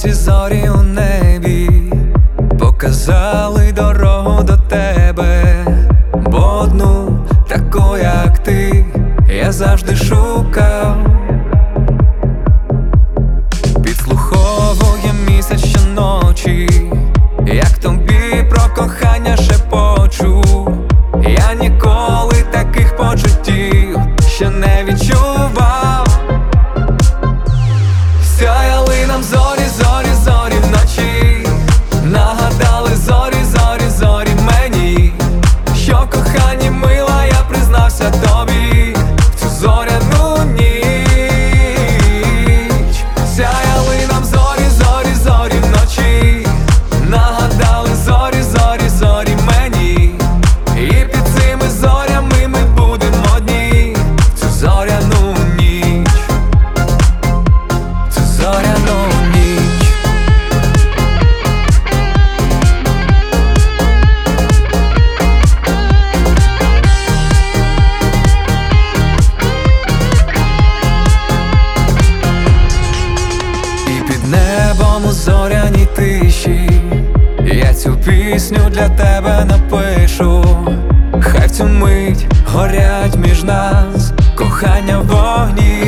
Ці зорі у небі показали дорогу до тебе, бо одну таку, як ти, я завжди шукав. Підслуховує місяць щоночі, як тобі про кохання шепочу. Я ніколи таких почуттів ще не відчував. Сяяли нам зорі, зорі, зорі вночі, нагадали зорі, зорі, зорі мені, що кохані мила, я признався тобі в цю зоряну ніч. Сяяли нам зорі, зорі, зорі вночі, нагадали зорі, зорі, зорі мені, і під цими зорями ми будемо одні в цю зоряну ніч, цю зоряну ніч. І під небом у зоряній тиші я цю пісню для тебе напишу. Хай в цю мить горять між нас кохання в вогні.